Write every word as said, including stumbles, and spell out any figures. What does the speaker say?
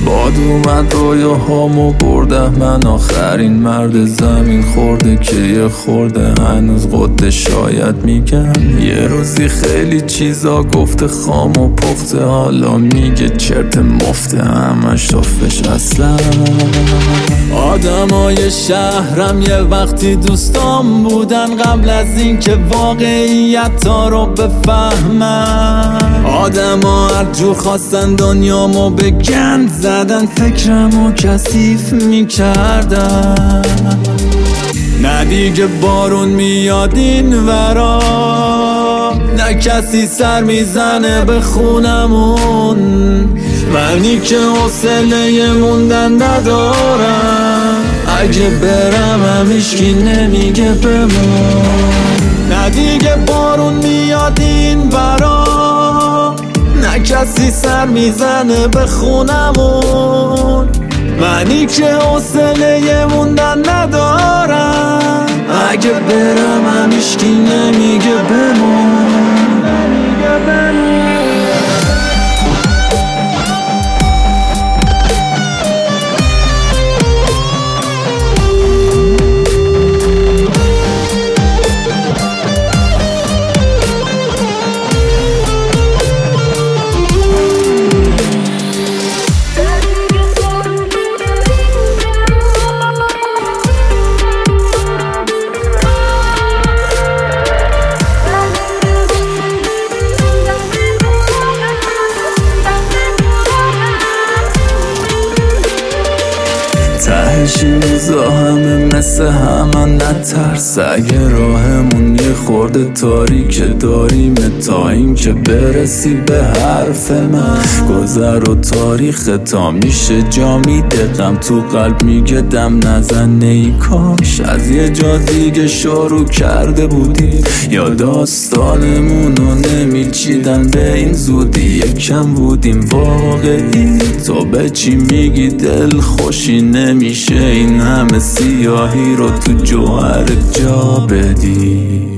باد اومد رویاهامو برده، من آخرین مرد زمین خورده که یه خورده هنوز قده شاید میگم. یه روزی خیلی چیزا گفته خام و پخته، حالا میگه چرت مفته همش توفش اصلا. آدمای شهرم یه وقتی دوستام بودن قبل از این که واقعیت ها رو بفهمم. آدما هر جو خواستن دنیامو بگن، زدن فکرمو کثیف میکردن. نه دیگه بارون میاد این ورا، نه کسی سر میزنه به خونمون. منی که حوصله موندن ندارم، اگه برم هم هیچکی نمیگه بمون. نه دیگه بارون میاد این ورا، نه کسی سر میزنه به خونمون. منی که حوصله موندن ندارم، اگه برم هم هیچکی نمیگه بمون. تهش این روزا همه مثل همه، نترس اگه راهمون یه خورده تاریکه داریم تا این که برسی به حرف من. گذر و تاریخ تا میشه جا میده غم تو قلب میگه دم نزنه ای کاش از یه جا دیگه شروع کرده بودی، یا داستانمون رو نمیچیدن به این زودی. یکم بودیم واقعی، تو به چی میگی دل خوشی نمیشه این همه سیاهی رو تو جوهر جا بدی.